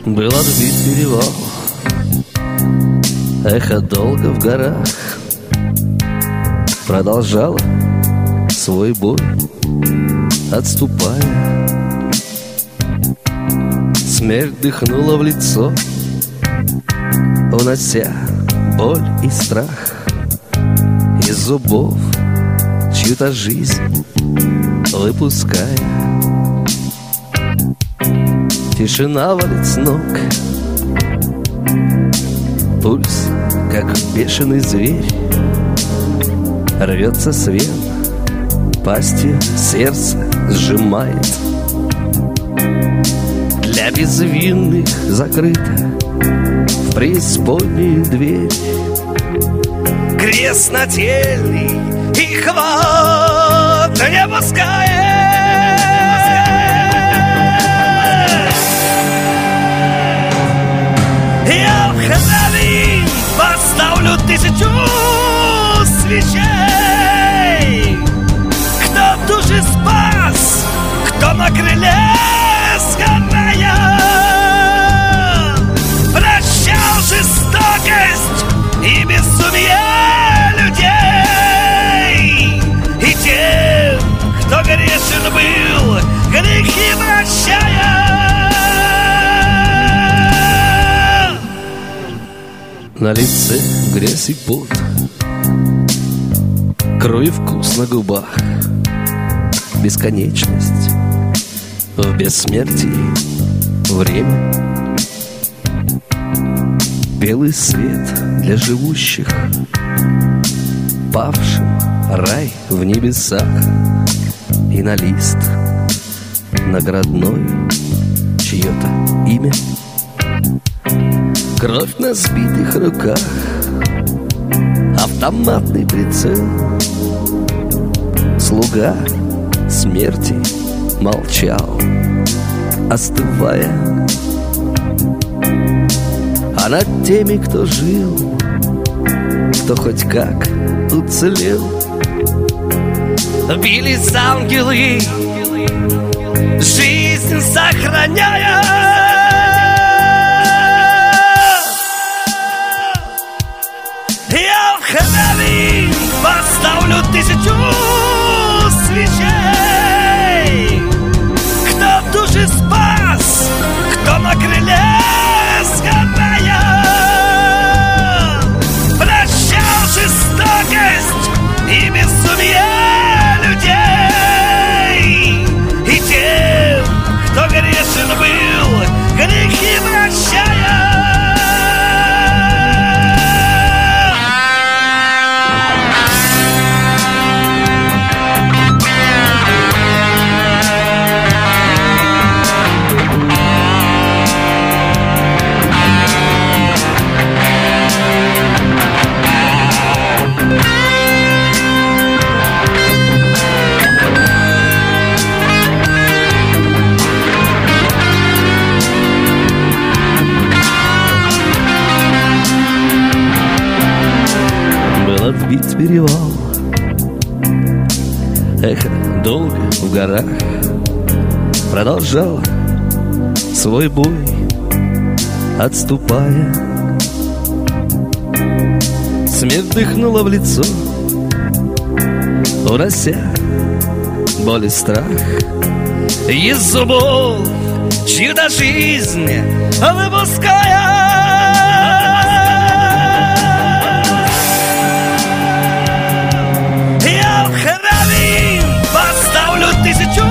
Был отбит перевал, эхо долго в горах продолжало свой бой, отступая. Смерть дыхнула в лицо, унося боль и страх из зубов, чью-то жизнь выпуская. Тишина валит с ног, пульс, как бешеный зверь, рвется с вен, пастью сердце сжимает. Для безвинных закрыта в преисподнюю дверь. Крест нательный и хват не пускает. Я в храме поставлю 1000 свечей. Кто души спас, кто на крыле сгорая, прощал жестокость и безумие людей, и тем, кто грешен был, грехи прощая. На лице грязь и пот, кровь и вкус на губах, бесконечность в бессмертии, время, белый свет для живущих, павшим рай в небесах, и на лист наградной чье-то имя. Кровь на сбитых руках, автоматный прицел. Слуга смерти молчал, остывая. А над теми, кто жил, кто хоть как уцелел, бились ангелы, жизнь сохраняя. Я в храме поставлю 1000 свечей. Кто души спас, кто на крыле сгорая, прощал жестокость и безумие людей, и тем, кто грешен был, грехи прощая. Отбить перевал, эхо долго в горах продолжало свой бой, отступая. Смерть дыхнула в лицо, унося боль и страх из зубов, чью-то жизнь выпуская. Поставлю 1000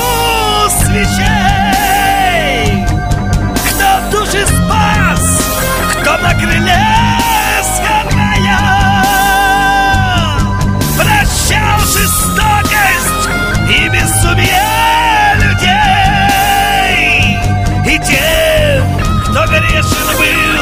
свечей. Кто души спас, кто на крыле сгорая, прощал жестокость и безумие людей, и тем, кто грешен был,